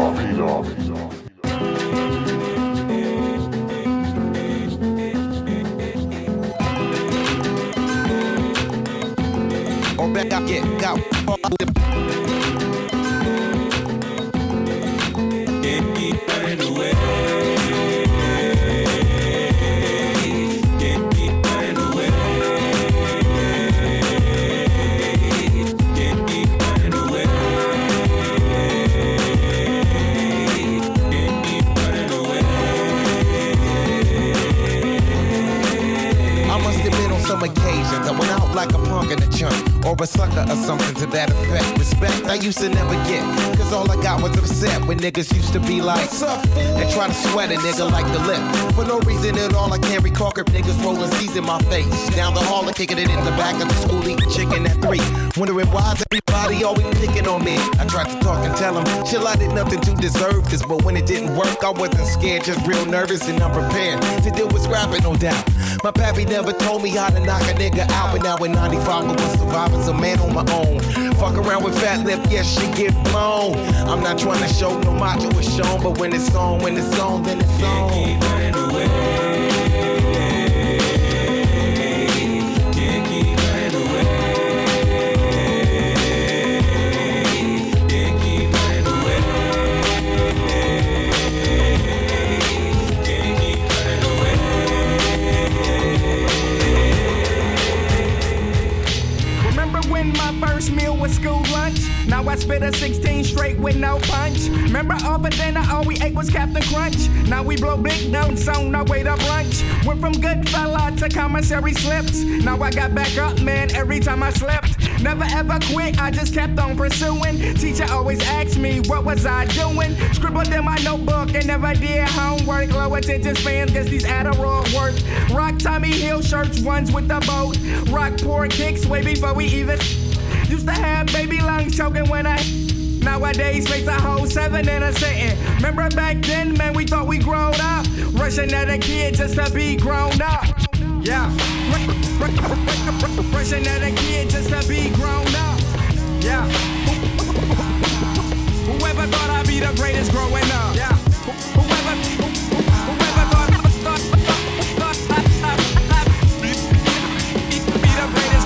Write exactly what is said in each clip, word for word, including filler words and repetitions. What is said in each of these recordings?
off, heat off. Or back up, get go. Can't keep running away. Can't keep running away. Can't keep running away. Can't keep running away. I must admit on some occasions I went out like a punk in a chunk, or a sucker or something to that effect. Respect I used to never get, cause all I got was upset when niggas used to be like, what's up, fool? And try to sweat a nigga like the lip. For no reason at all, I can't recall if niggas rolling C's in my face. Down the hall and kicking it in the back of the school, eating chicken at three. Wondering why's everybody always picking on me. I tried to talk and tell them, chill, I did nothing to deserve this. But when it didn't work, I wasn't scared, just real nervous and unprepared to deal with scrapping, no doubt. My pappy never told me how to knock a nigga out, but now in ninety-five I was surviving, a man on my own. Fuck around with fat lip, yes, she get blown. I'm not trying to show no macho is shown, but when it's on, when it's on, then it's on. Can't keep running away. Can't keep running away. Can't keep running away. Can't keep running away. Remember when my first meal was school lunch? Now I spit a sixteen straight with no punch. Remember all for dinner, all we ate was Captain Crunch. Now we blow big notes on our way to brunch. Went from good fella to commissary slips. Now I got back up, man, every time I slipped. Never ever quit, I just kept on pursuing. Teacher always asked me, what was I doing? Scribbled in my notebook and never did homework. Low attention spans, guess these Adderall work. Rock Tommy Hill shirts, ones with the boat. Rock poor kicks way before we even used to have baby lungs choking when I nowadays face a whole seven in a sitting. Remember back then, man, we thought we grown up. Rushing at a kid just to be grown up. Yeah. Rushing at a kid just to be grown up. Yeah. Whoever thought I'd be the greatest growing up. Yeah. Whoever, whoever thought, thought, thought, thought I'd be the greatest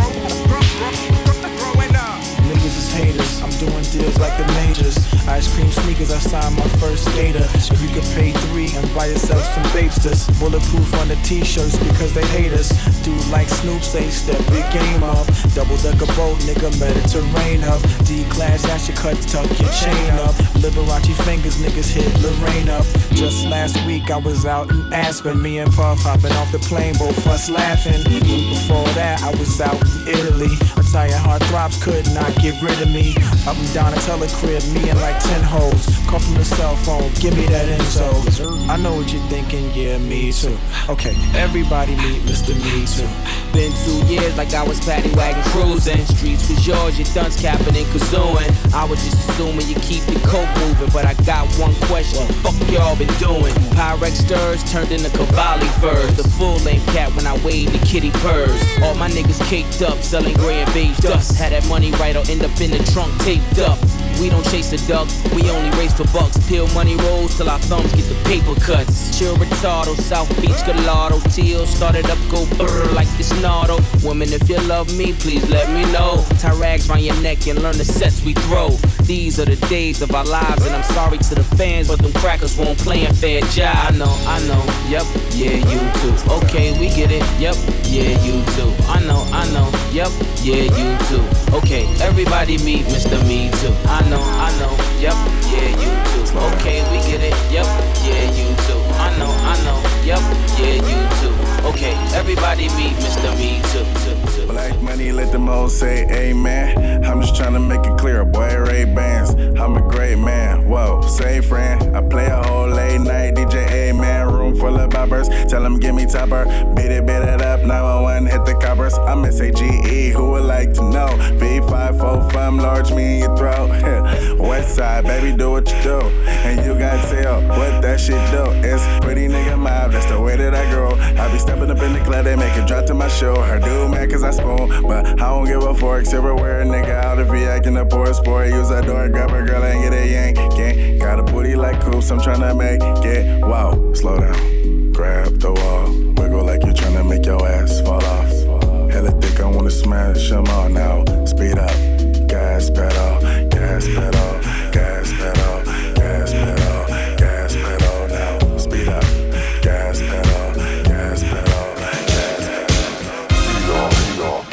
growing up. Niggas is haters, I'm doing deals like the majors. Ice cream sneakers, I signed my first skater. If you could pay three and buy yourself some Bapesters. Bulletproof on the t-shirts because they hate us. Dude like Snoop say step big game up. Double decker boat, nigga, Mediterranean up. D-class, ash your cut, tuck your chain up. Liberace fingers, niggas hit Lorraine up. Just last week I was out in Aspen. Me and Puff hopping off the plane, both us laughing. Before that I was out in Italy. Italian heartthrobs could not get rid of me. Up and down a Teller crib, me and like ten hoes. Call from the cell phone, give me that info. I know what you're thinking, yeah, me too. Okay, everybody meet Mister Me Too. Been two years like I was paddy wagon cruising. Streets was yours, your dunce capping and kazooing. I was just assuming you keep the coke moving, but I got one question, what the fuck y'all been doing? Pyrex stirs turned into Cavalli furs. The full length cat when I wave the kitty purrs. All my niggas caked up, selling gray and beige dust. Had that money right, I'll end up in the trunk taped up. We don't chase a duck, we only race for bucks. Peel money rolls till our thumbs get the paper cuts. Chill retardo, South Beach Gallardo. Teal started up, go brrr like this Nardo. Woman, if you love me, please let me know. Tie rags round your neck and learn the sets we throw. These are the days of our lives, and I'm sorry to the fans, but them crackers won't play a fair job. I know, I know, yep, yeah, you too. Okay, we get it, yep, yeah, you too. I know, I know, yep, yeah, you too. Okay, everybody meet Mister Me Too. I know, I know, yep, yeah, you too. Okay, we get it, yep, yeah, you too. I know, I know, yep, yeah, you too. Okay, everybody meet Mister Me Too. Black money, let them all say amen. I'm just trying to make it clear, boy, Ray Bans. I'm a great man, whoa, say friend. I play a whole late night D J, amen. Room full of boppers, tell them give me topper. Beat it, beat it up, nine one one, hit the coppers. I'm S A G E, who would like to know? V five four five, large me in your throat. West side, baby, do what you do. And you gotta tell what that shit do. It's pretty nigga mob, that's the way that I grow. I be stepping up in the club, they make it drop to my show. Her dude mad cause I spoon, but I don't give a fork. Silverware, nigga out if he acting a poor sport. Use that door, grab a girl and get a yank. Can't got a booty like coops, I'm tryna make it. Wow, slow down, grab the wall, wiggle like you're tryna make your ass fall off. Hella thick, I wanna smash them all now. Speed up, gas pedal, gas pedal, gas pedal, gas pedal, gas pedal now. Speed up, gas pedal, gas pedal, gas pedal. Speed off, speed off.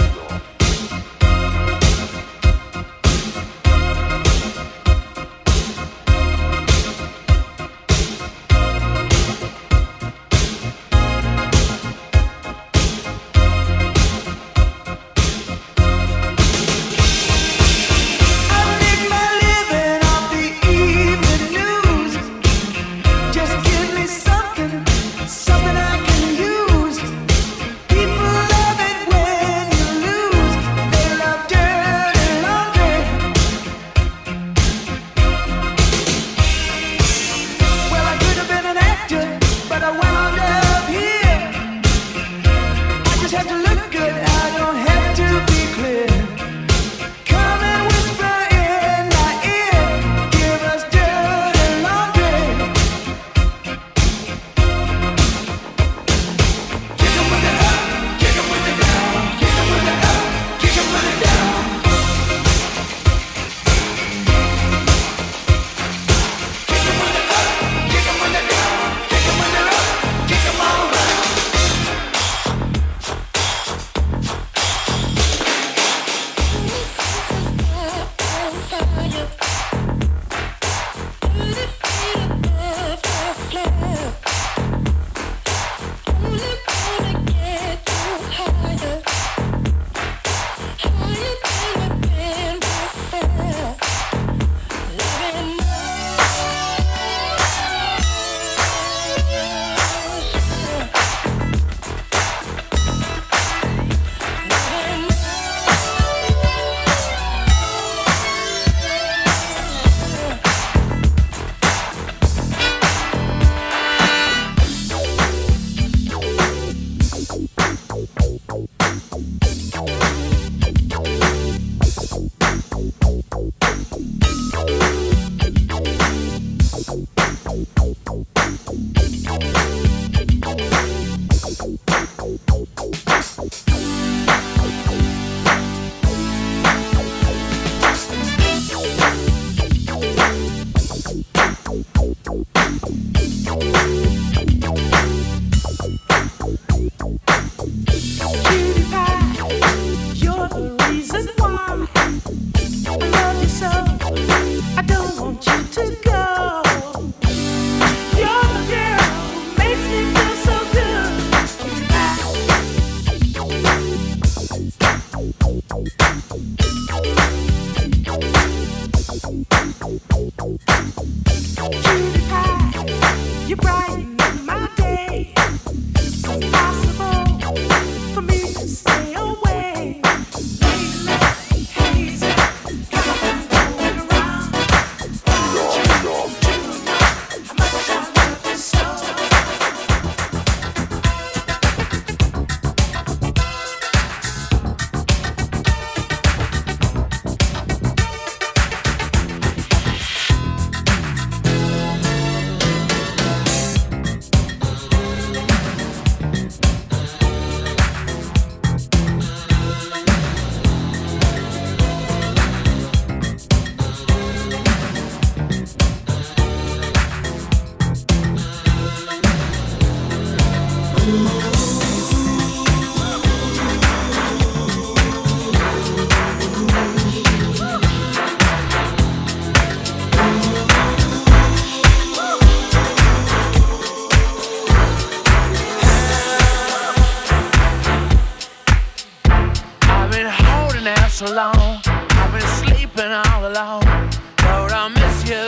So long, I've been sleeping all alone. Lord, I miss you.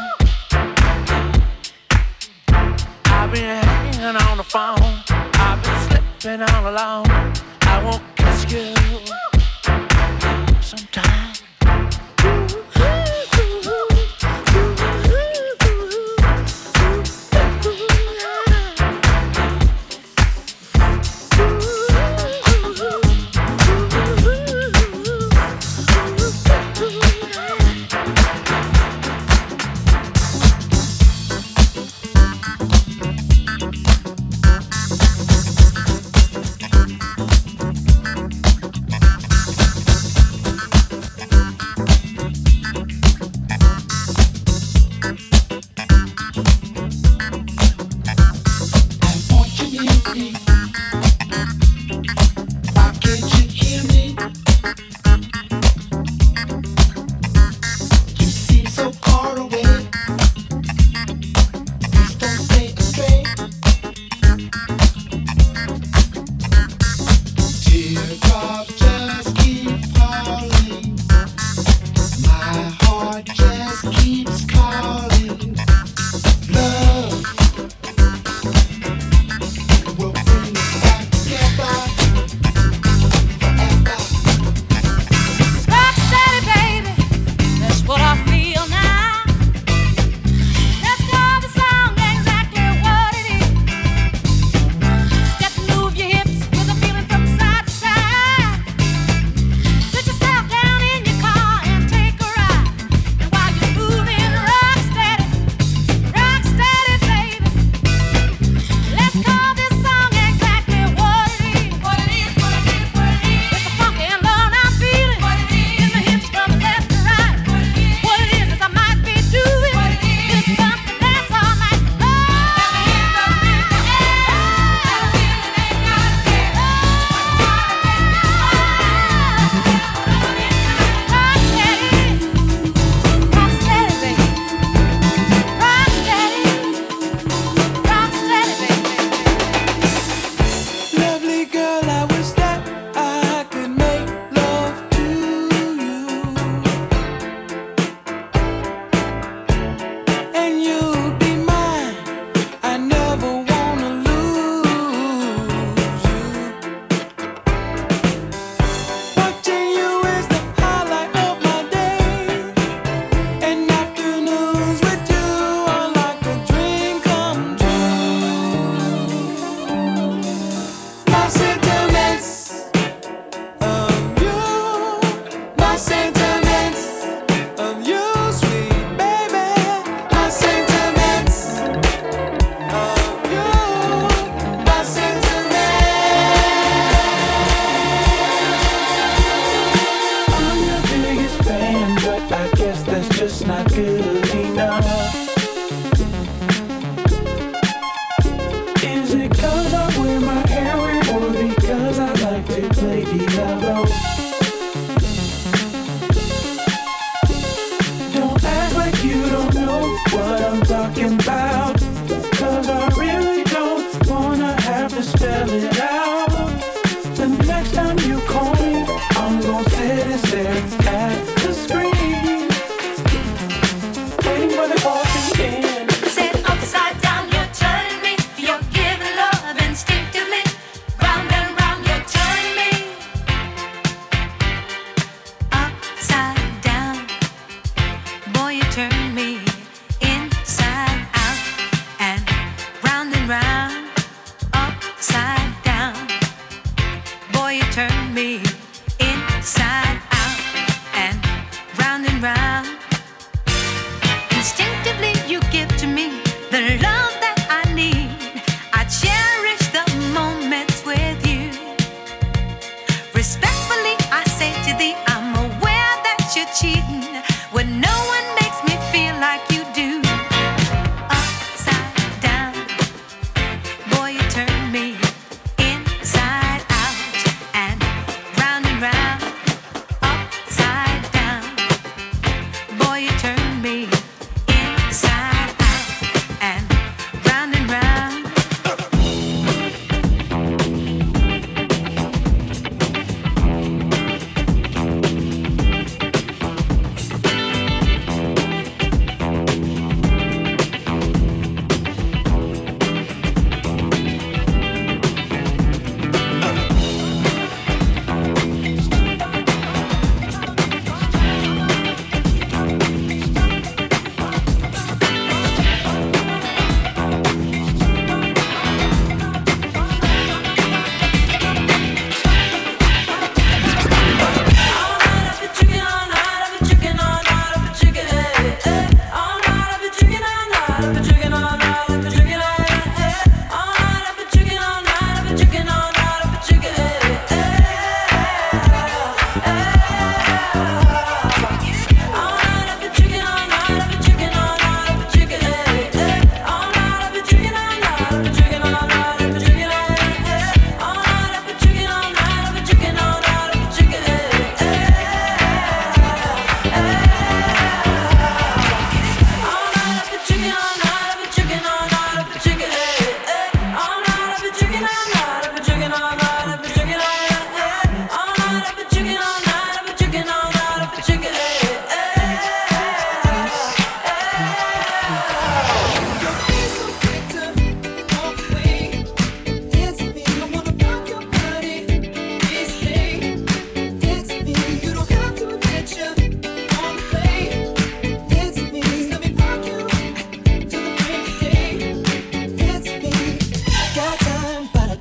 I've been hanging on the phone. I've been slipping all alone. I won't kiss you sometime.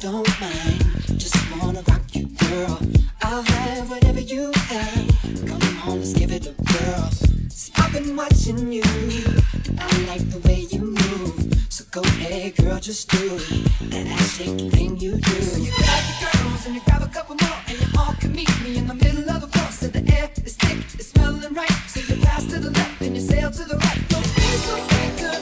don't mind. Just wanna rock you, girl. I'll have whatever you have. Come on, let's give it a whirl. See, I've been watching you. I like the way you move. So go ahead, girl, just do that ass shaking thing you do. So you grab the girls and you grab a couple more, and you all can meet me in the middle of the floor. So the air is thick, it's smelling right. So you pass to the left and you sail to the right. Don't be so good.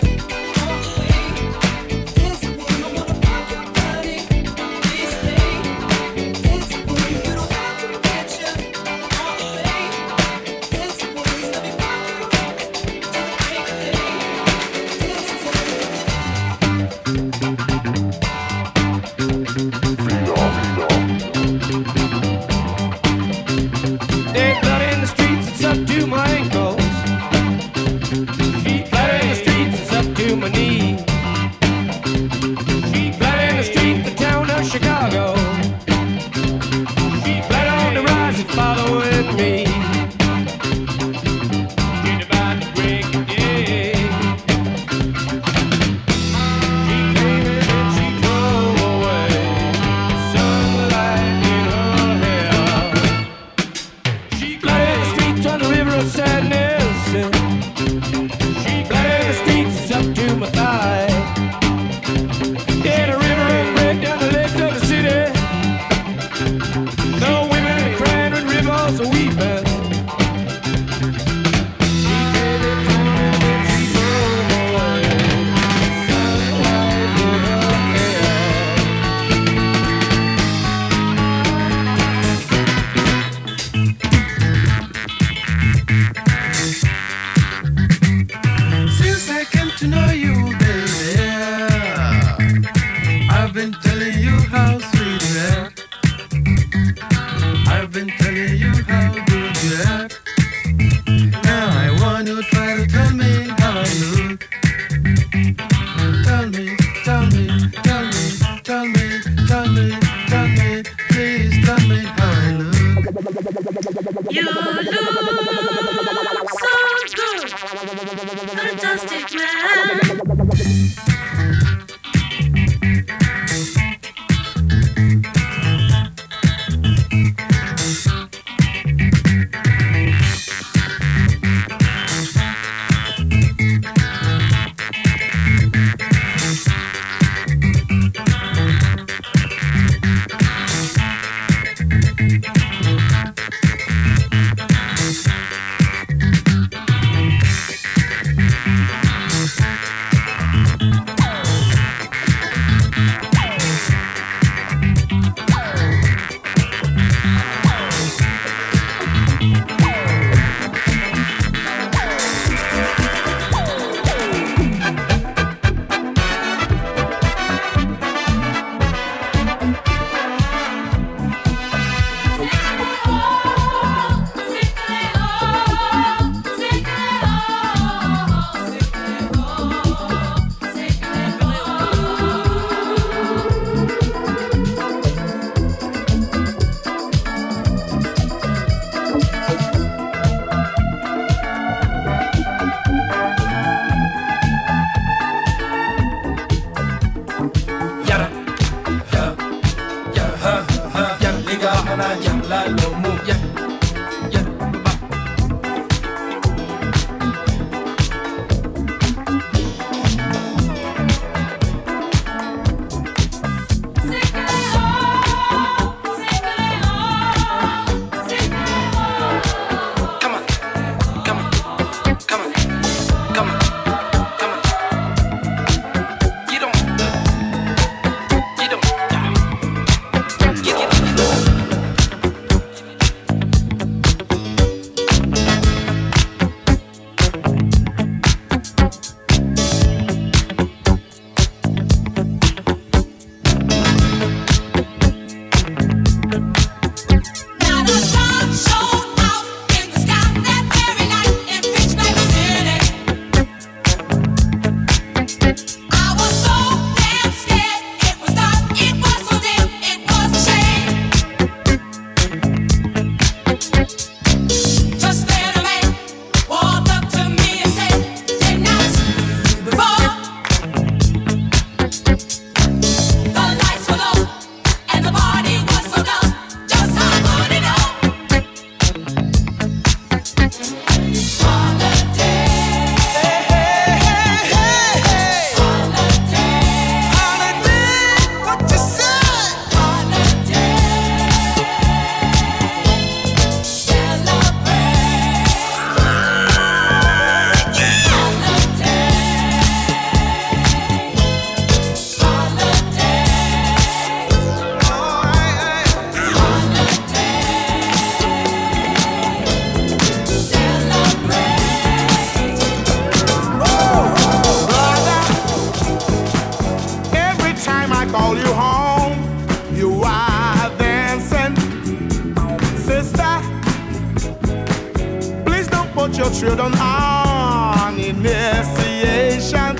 children on initiation.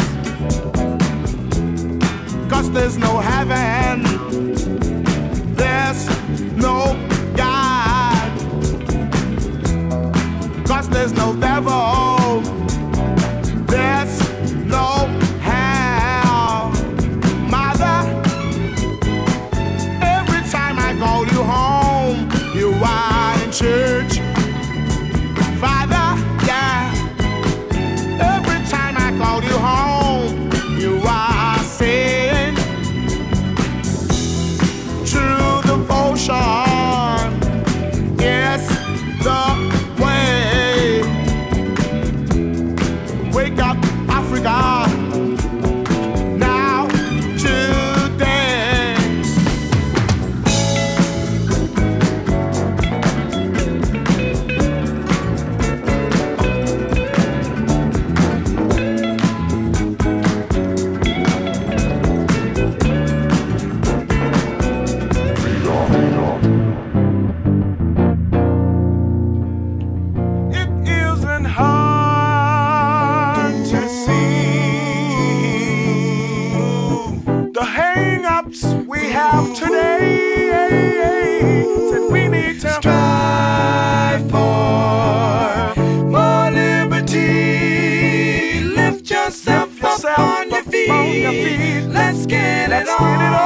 Cause there's no heaven, there's no God, cause there's no devil, there's no hell. Mother, every time I call you home, you are in church. Father, yeah, every time I call you home, you are saying true devotion is the way. Wake up, Africa. Now, today. It isn't hard to see the hang-ups we have today. That we need to strive for more liberty. Lift yourself up on your feet. Let's get it on.